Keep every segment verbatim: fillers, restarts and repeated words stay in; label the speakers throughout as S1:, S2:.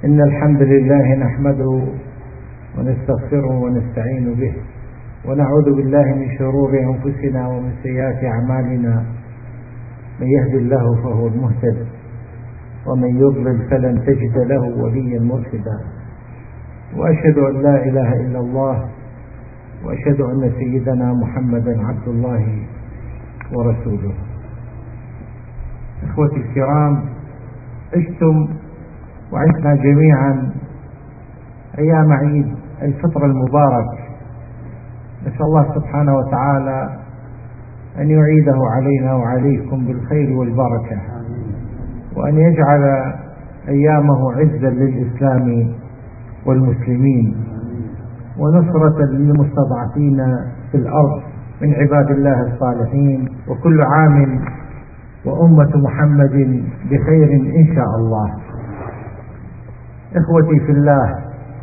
S1: إن الحمد لله نحمده ونستغفره ونستعين به ونعوذ بالله من شرور أنفسنا ومن سيئات أعمالنا. من يهد الله فهو المهتد ومن يضلل فلن تجد له وليا مرشدا. وأشهد أن لا إله إلا الله وأشهد أن سيدنا محمدا عبد الله ورسوله. إخوتي الكرام، عشتم وعشنا جميعا أيام عيد الفطر المبارك، نسأل الله سبحانه وتعالى أن يعيده علينا وعليكم بالخير والبركة، وأن يجعل أيامه عزا للإسلام والمسلمين ونصرة للمستضعفين في الأرض من عباد الله الصالحين. وكل عام وأمة محمد بخير إن شاء الله. إخوتي في الله،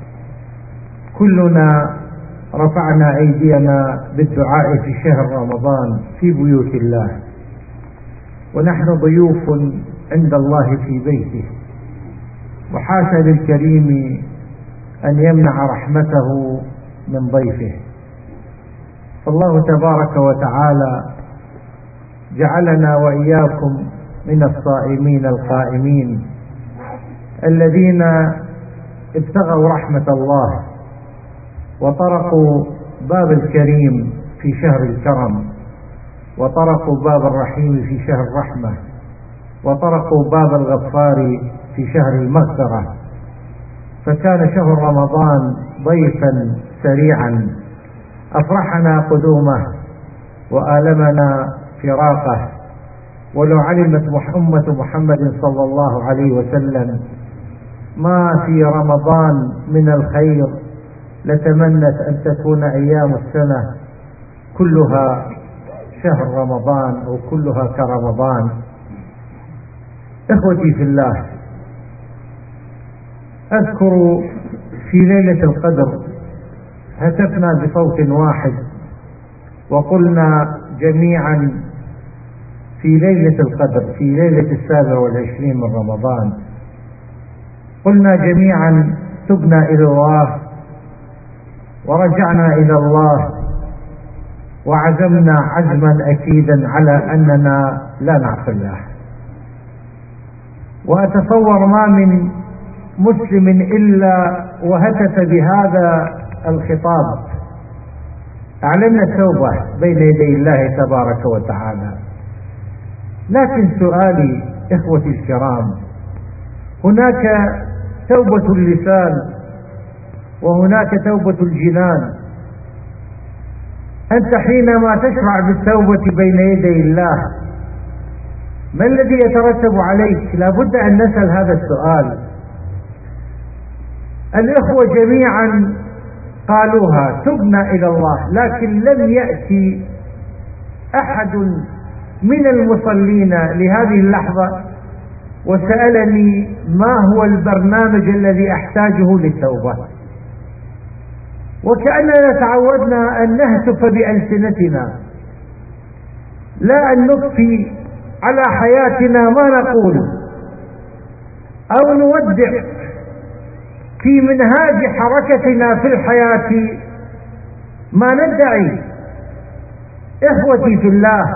S1: كلنا رفعنا أيدينا بالدعاء في شهر رمضان في بيوت الله، ونحن ضيوف عند الله في بيته، وحاشا للكريم أن يمنع رحمته من ضيفه. فالله تبارك وتعالى جعلنا وإياكم من الصائمين القائمين الذين ابتغوا رحمة الله وطرقوا باب الكريم في شهر الكرم، وطرقوا باب الرحيم في شهر الرحمة، وطرقوا باب الغفار في شهر المغفرة. فكان شهر رمضان ضيفا سريعا أفرحنا قدومه وآلمنا فراقه. ولو علمت أمة محمد صلى الله عليه وسلم ما في رمضان من الخير لتمنت أن تكون أيام السنة كلها شهر رمضان أو كلها كرمضان. إخوتي في الله، أذكر في ليلة القدر هتفنا بصوت واحد وقلنا جميعا في ليلة القدر، في ليلة السابع والعشرين من رمضان، قلنا جميعا تبنا إلى الله ورجعنا إلى الله، وعزمنا عزما أكيدا على أننا لا نعصي الله. وأتصور ما من مسلم إلا وهتف بهذا الخطاب: أعلنا التوبة بين يدي الله تبارك وتعالى. لكن سؤالي إخوتي الكرام، هناك توبة اللسان وهناك توبة الجنان. أنت حينما تشرع بالتوبة بين يدي الله، ما الذي يترتب عليك؟ لا بد أن نسأل هذا السؤال. الإخوة جميعا قالوها: تبنا إلى الله، لكن لم يأتي أحد من المصلين لهذه اللحظة وسألني ما هو البرنامج الذي أحتاجه للتوبة. وكأننا تعودنا أن نهتف بألسنتنا، لا أن نضفي على حياتنا ما نقول أو نودع في منهاج حركتنا في الحياة ما ندعي. إخوتي في الله،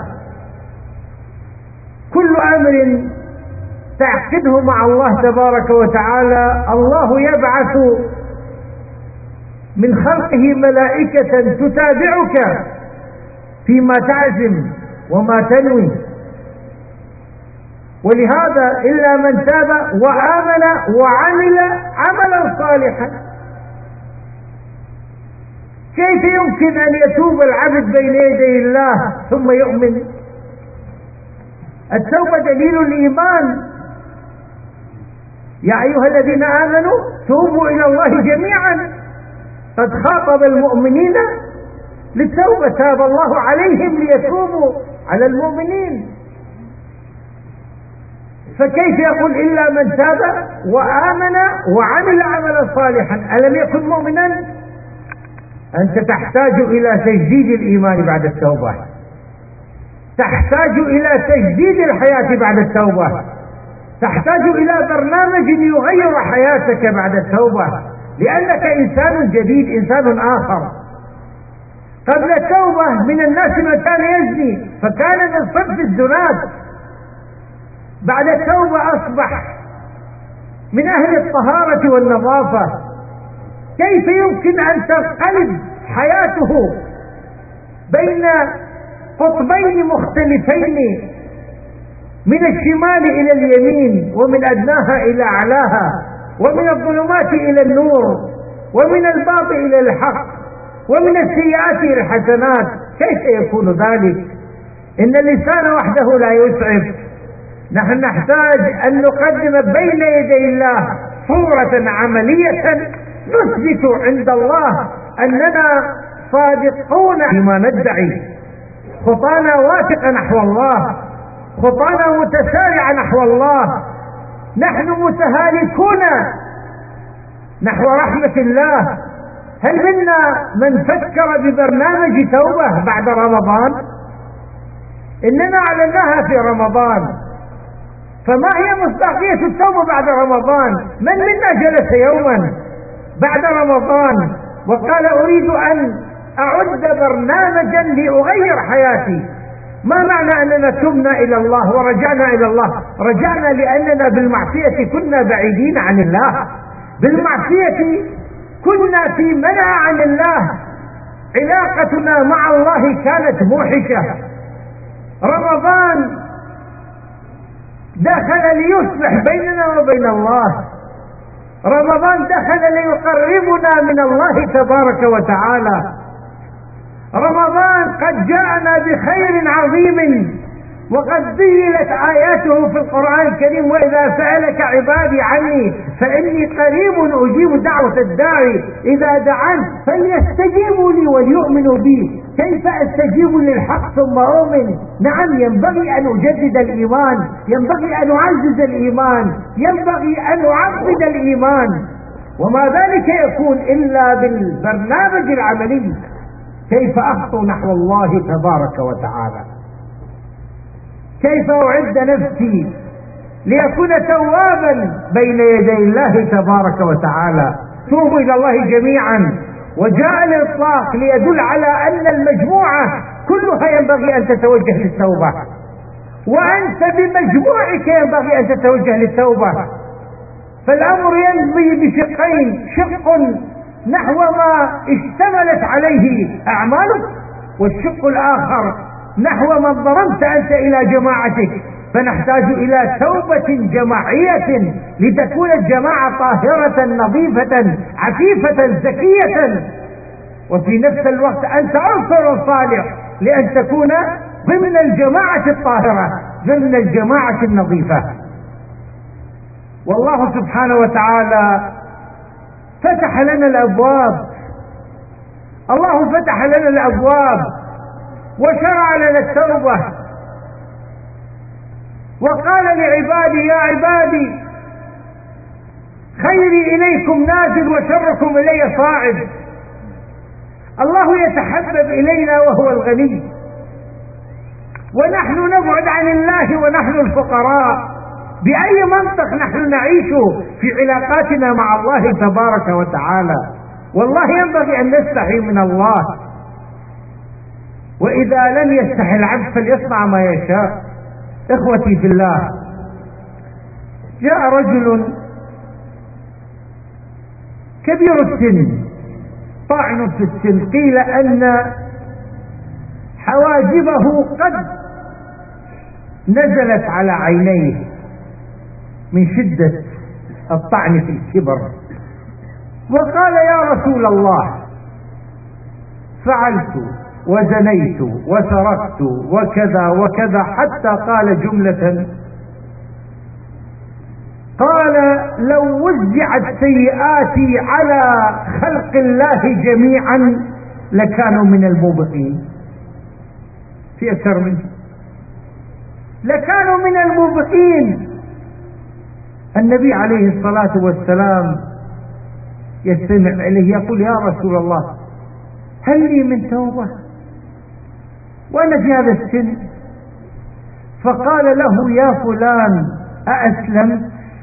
S1: كل أمر تعقده مع الله تبارك وتعالى الله يبعث من خلقه ملائكة تتابعك فيما تعزم وما تنوي. ولهذا إلا من تاب وآمن وعمل عملا صالحا. كيف يمكن أن يتوب العبد بين يدي الله ثم يؤمن؟ التوبة دليل الإيمان. يا أيها الذين آمنوا توبوا إلى الله جميعا. قد خاطب المؤمنين للتوبة، تاب الله عليهم ليتوبوا على المؤمنين. فكيف يقول إلا من تاب وآمن وعمل عملا صالحا؟ ألم يكن مؤمنا؟ أنت تحتاج إلى تجديد الإيمان بعد التوبة، تحتاج إلى تجديد الحياة بعد التوبة، تحتاج إلى برنامج يغير حياتك بعد التوبة، لأنك إنسان جديد، إنسان آخر. قبل التوبة من الناس من كان يزني فكان من صنف الزنات، بعد التوبة أصبح من أهل الطهارة والنظافة. كيف يمكن أن تنقلب حياته بين قطبين مختلفين، من الشمال إلى اليمين، ومن أدناها إلى أعلاها، ومن الظلمات إلى النور، ومن الباطل إلى الحق، ومن السيئات إلى الحسنات؟ كيف يكون ذلك؟ إن اللسان وحده لا يسعف. نحن نحتاج أن نقدم بين يدي الله صورة عملية نثبت عند الله أننا صادقون فيما ندعي، خطانا واثقة نحو الله، خطانا متسارعة نحو الله، نحن متهالكون نحو رحمة الله. هل منا من فكر ببرنامج توبة بعد رمضان؟ إننا أعلناها في رمضان، فما هي مصداقية التوبة بعد رمضان؟ من منا جلس يوما بعد رمضان وقال أريد أن أعد برنامجا لأغير حياتي؟ ما معنى أننا تبنا إلى الله ورجعنا إلى الله؟ رجعنا لأننا بالمعصية كنا بعيدين عن الله، بالمعصية كنا في منع عن الله، علاقتنا مع الله كانت موحشة. رمضان دخل ليصلح بيننا وبين الله، رمضان دخل ليقربنا من الله تبارك وتعالى. رمضان قد جاءنا بخير عظيم، وقد ذيلت آياته في القرآن الكريم: وإذا سألك عبادي عني فإني قريب أجيب دعوة الداعي إذا دعان فليستجيبوا لي وليؤمنوا بي. كيف أستجيب للحق ثم أؤمن؟ نعم، ينبغي أن أجدد الإيمان، ينبغي أن أعزز الإيمان، ينبغي أن أعبد الإيمان، وما ذلك يكون إلا بالبرنامج العملي. كيف أخطو نحو الله تبارك وتعالى؟ كيف أعد نفسي ليكون توابا بين يدي الله تبارك وتعالى؟ توبوا إلى الله جميعا. وجاء الإطلاق ليدل على أن المجموعة كلها ينبغي أن تتوجه للتوبة، وأنت بمجموعك ينبغي أن تتوجه للتوبة. فالأمر ينبغي بشقين: شق نحو ما اشتملت عليه أعمالك، والشق الآخر نحو ما انضممت أنت إلى جماعتك. فنحتاج إلى توبة جماعية لتكون الجماعة طاهرة نظيفة عفيفة زكية، وفي نفس الوقت أنت عنصر صالح لأن تكون ضمن الجماعة الطاهرة، ضمن الجماعة النظيفة. والله سبحانه وتعالى فتح لنا الأبواب، الله فتح لنا الأبواب وشرع لنا التوبة، وقال لعبادي: يا عبادي خيري إليكم نازل وشركم إلي صاعد. الله يتحبب إلينا وهو الغني، ونحن نبعد عن الله ونحن الفقراء. بأي منطق نحن نعيش في علاقاتنا مع الله تبارك وتعالى؟ والله ينبغي أن نستحي من الله، وإذا لم يستحي العبد فليصنع ما يشاء. إخوتي في الله، جاء رجل كبير السن طاعن في السن، قيل أن حواجبه قد نزلت على عينيه من شدة الطعن في الكبر، وقال: يا رسول الله، فعلت وزنيت وسرقت وكذا وكذا، حتى قال جملة، قال: لو وزعت سيئاتي على خلق الله جميعا لكانوا من الموبقين. في أكثر منه، لكانوا من الموبقين. النبي عليه الصلاة والسلام يستمع إليه يقول: يا رسول الله، هل لي من توبة وأنا في هذا السن؟ فقال له: يا فلان، أأسلمت؟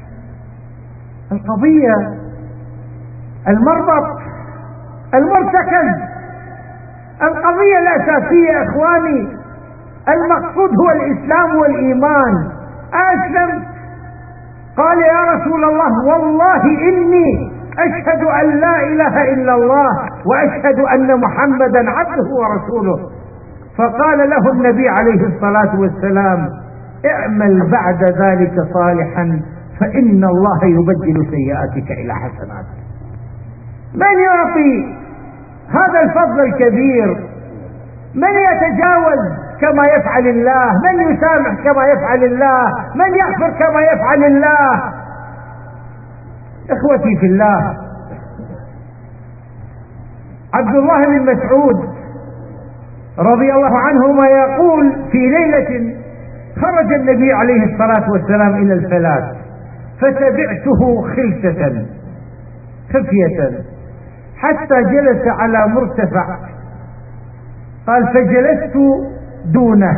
S1: القضية المربط المرتكز، القضية الأساسية إخواني، المقصود هو الإسلام والإيمان. أسلمت؟ قال يا رسول الله والله إني أشهد أن لا إله إلا الله وأشهد أن محمدا عبده ورسوله. فقال له النبي عليه الصلاة والسلام اعمل بعد ذلك صالحا فإن الله يبدل سيئاتك إلى حسنات. من يعطي هذا الفضل الكبير؟ من يتجاوز كما يفعل الله؟ من يسامح كما يفعل الله؟ من يغفر كما يفعل الله؟ إخوتي في الله، عبد الله بن مسعود رضي الله عنهما يقول في ليلة خرج النبي عليه الصلاة والسلام إلى الفلاة فتبعته خلسة خفية حتى جلس على مرتفع، قال فجلست دونه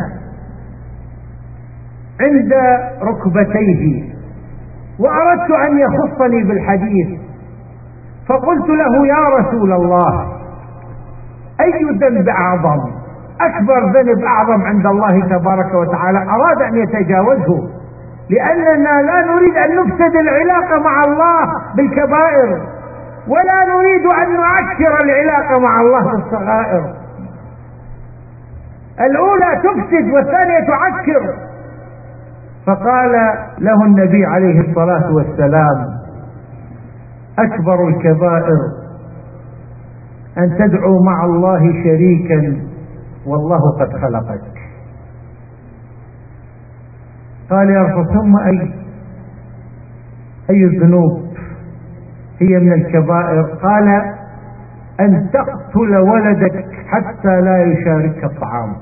S1: عند ركبتيه وأردت أن يخصني بالحديث، فقلت له يا رسول الله أي الذنب أعظم؟ أكبر ذنب أعظم عند الله تبارك وتعالى. أراد أن يتجاوزه لأننا لا نريد أن نفسد العلاقة مع الله بالكبائر ولا نريد أن نعكر العلاقة مع الله بالصغائر. الأولى تفسد والثانية تعكر. فقال له النبي عليه الصلاة والسلام أكبر الكبائر أن تدعو مع الله شريكا والله قد خلقك. قال يا رسول ثم أي أي الذنوب هي من الكبائر؟ قال أن تقتل ولدك حتى لا يشارك الطعام.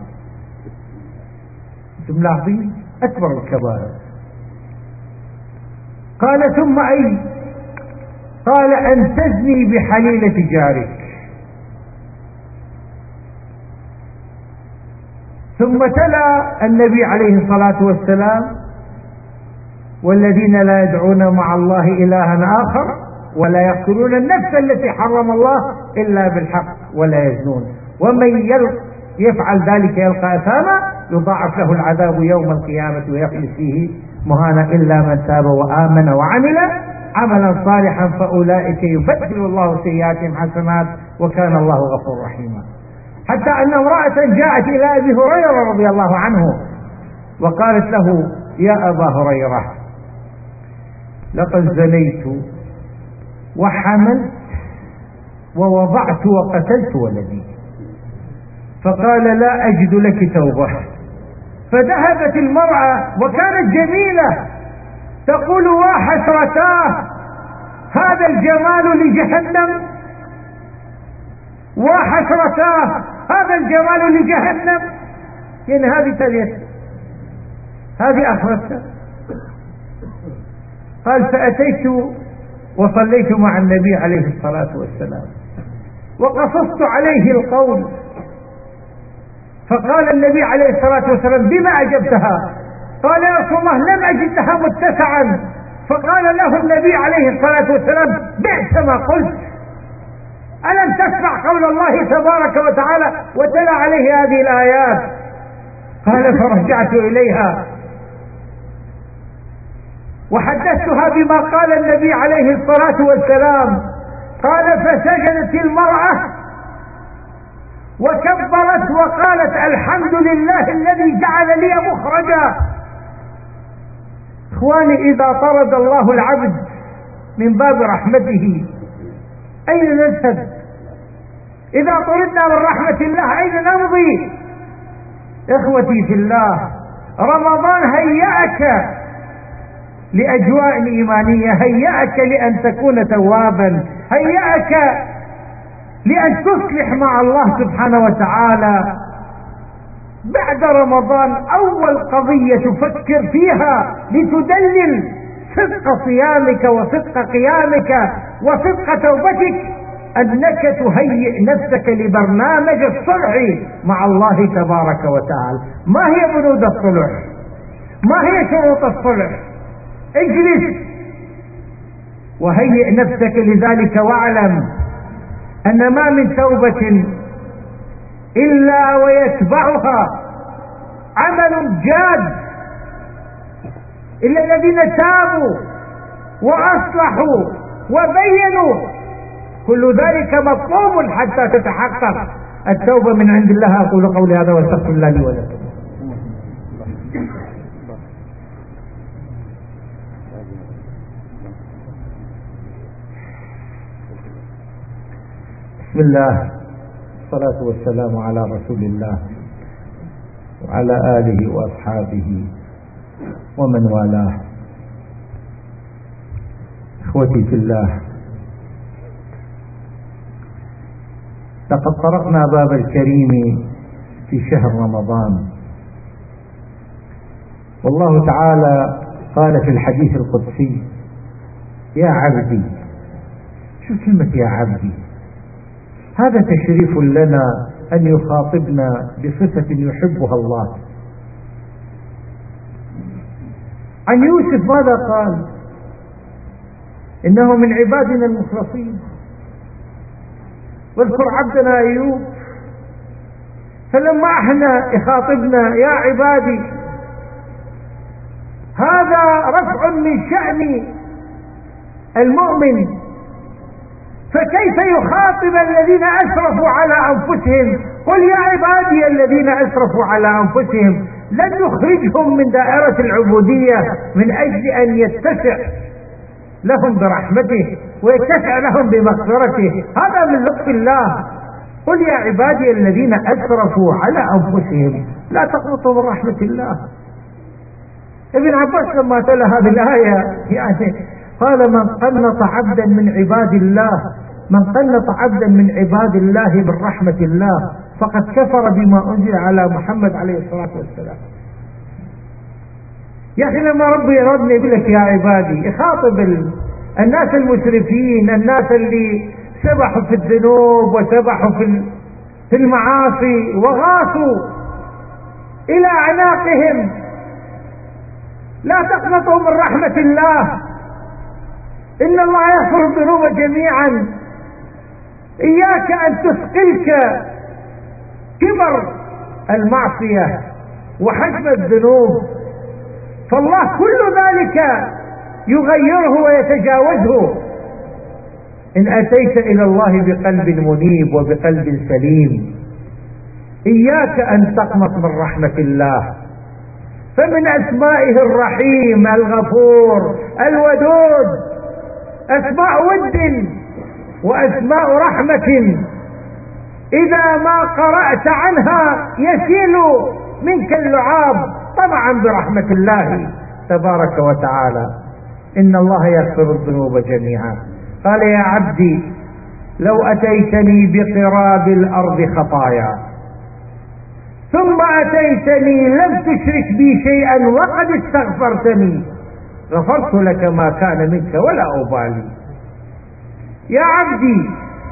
S1: جملة عظيمة، أكبر الكبائر. قال ثم أي؟ قال أن تزني بحليلة جارك. ثم تلا النبي عليه الصلاة والسلام والذين لا يدعون مع الله إلها آخر ولا يقتلون النفس التي حرم الله إلا بالحق ولا يزنون ومن يفعل ذلك يلقى أثاما يضاعف له العذاب يوم القيامة ويخلد فيه مهانا إلا من تاب وآمن وعمل عملا صالحا فأولئك يبدل الله سيئاتهم حسنات وكان الله غفور رحيما. حتى أن امرأة جاءت إلى أبي هريرة رضي الله عنه وقالت له يا أبا هريرة لقد زنيت وحملت ووضعت وقتلت ولدي. فقال لا أجد لك توبة. فذهبت المرأة وكانت جميلة تقول وحسرتاه هذا الجمال لجهنم، وحسرتاه هذا الجمال لجهنم، يعني هذه تليت هذه أخرتها. قال فأتيت وصليت مع النبي عليه الصلاة والسلام وقصصت عليه القول، فقال النبي عليه الصلاة والسلام بما أجبتها؟ قال يا رسول الله لم أجد لها متسعا. فقال له النبي عليه الصلاة والسلام بئس ما قلت، ألم تسمع قول الله تبارك وتعالى وتلا عليه هذه الآيات؟ قال فرجعت إليها وحدثتها بما قال النبي عليه الصلاة والسلام. قال فسجدت المرأة وكبرت وقالت الحمد لله الذي جعل لي مخرجا. اخواني إذا طرد الله العبد من باب رحمته أين نذهب؟ إذا طردنا من رحمة الله أين نمضي؟ إخوتي في الله، رمضان هيأك لأجواء إيمانية، هيأك لأن تكون توابا، هيأك لأن تصلح مع الله سبحانه وتعالى. بعد رمضان أول قضية تفكر فيها لتدلل صدق صيامك وصدق قيامك وصدق توبتك أنك تهيئ نفسك لبرنامج الصلح مع الله تبارك وتعالى. ما هي بنود الصلح؟ ما هي شروط الصلح؟ اجلس وهيئ نفسك لذلك، واعلم أن ما من توبة إلا ويتبعها عمل جاد، إلا الذين تابوا وأصلحوا وبينوا، كل ذلك مطلوب حتى تتحقق التوبة من عند الله. أقول قولي هذا واستغفر الله لي ولكم. بسم الله، الصلاة والسلام على رسول الله وعلى آله وأصحابه ومن والاه. إخوتي في الله، لقد طرقنا باب الكريم في شهر رمضان، والله تعالى قال في الحديث القدسي: يا عبدي. شو كلمة يا عبدي؟ هذا تشريف لنا أن يخاطبنا بصفة يحبها الله. عن يوسف ماذا قال؟ إنه من عبادنا المخلصين. واذكر عبدنا أيوب، فلما احنا يخاطبنا يا عبادي، هذا رفع من شأن المؤمن، فكيف يخاطب الذين أسرفوا على أنفسهم؟ قل يا عبادي الذين أسرفوا على أنفسهم، لن يخرجهم من دائرة العبودية من أجل أن يتسع لهم برحمته ويتسع لهم بمغفرته، هذا من لطف الله. قل يا عبادي الذين أسرفوا على أنفسهم لا تقنطوا من رحمة الله. ابن عباس لما تلا هذه الآية يعني قال: من قنط عبدا من عباد الله، من قنط عبدا من عباد الله من رحمة الله فقد كفر بما أنزل على محمد عليه الصلاة والسلام. يا أخي لما ربي يردني يقول لك يا عبادي، يخاطب الناس المسرفين، الناس اللي سبحوا في الذنوب وسبحوا في المعاصي وغاصوا إلى أعناقهم. لا تقنطوا من رحمة الله، إن الله يغفر الذنوب جميعا. إياك أن تثقلك كبر المعصية وحجم الذنوب، فالله كل ذلك يغيره ويتجاوزه إن أتيت إلى الله بقلب منيب وبقلب سليم. إياك أن تقنط من رحمة الله، فمن أسمائه الرحيم الغفور الودود، أسماء ود وأسماء رحمة إذا ما قرأت عنها يسيل منك اللعاب طبعا برحمة الله تبارك وتعالى. إن الله يغفر الذنوب جميعا. قال: يا عبدي لو أتيتني بقراب الأرض خطايا ثم أتيتني لم تشرك بي شيئا وقد استغفرتني غفرت لك ما كان منك ولا أبالي. يا عبدي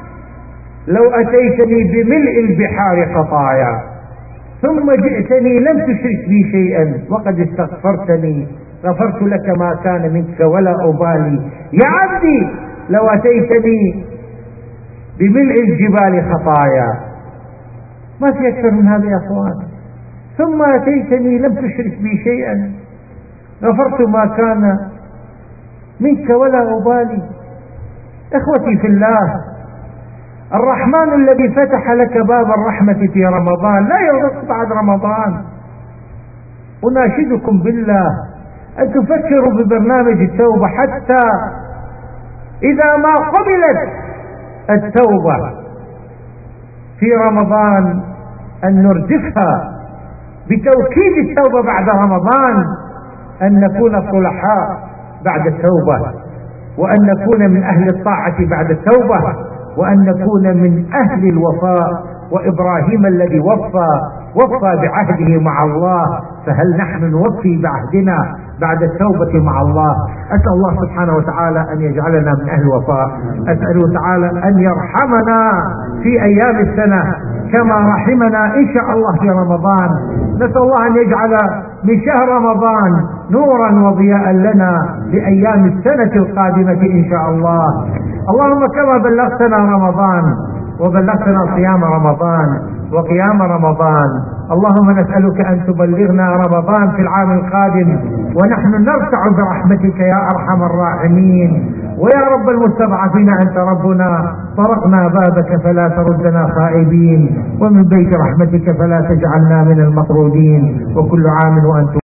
S1: لو أتيتني بملء البحار خطايا ثم جئتني لم تشرك بي شيئا وقد استغفرتني غفرت لك ما كان منك ولا أبالي. يا عبدي لو أتيتني بملء الجبال خطايا، ما في أكثر من هذا يا أخوان، ثم أتيتني لم تشرك بي شيئا غفرت ما كان منك ولا أبالي. إخوتي في الله، الرحمن الذي فتح لك باب الرحمة في رمضان لا يغلق بعد رمضان. أناشدكم بالله أن تفكروا ببرنامج التوبة، حتى إذا ما قبلت التوبة في رمضان أن نردفها بتوكيد التوبة بعد رمضان، أن نكون صلحاء بعد التوبة، وأن نكون من أهل الطاعة بعد التوبة، وأن نكون من أهل الوفاء. وإبراهيم الذي وفى وفى بعهده مع الله، فهل نحن نوفي بعهدنا بعد التوبة مع الله؟ أسأل الله سبحانه وتعالى أن يجعلنا من أهل الوفاء. أسأله تعالى أن يرحمنا في أيام السنة كما رحمنا إن شاء الله في رمضان. نسأل الله أن يجعل من شهر رمضان نورا وضياء لنا لأيام السنة القادمة إن شاء الله. اللهم كما بلغتنا رمضان وبلغتنا صيام رمضان وقيام رمضان، اللهم نسألك أن تبلغنا رمضان في العام القادم ونحن نرتع برحمتك يا أرحم الراحمين. ويا رب المستضعفين أنت ربنا، طرقنا بابك فلا تردنا خائبين، ومن بيت رحمتك فلا تجعلنا من المطرودين، وكل عام وأنتم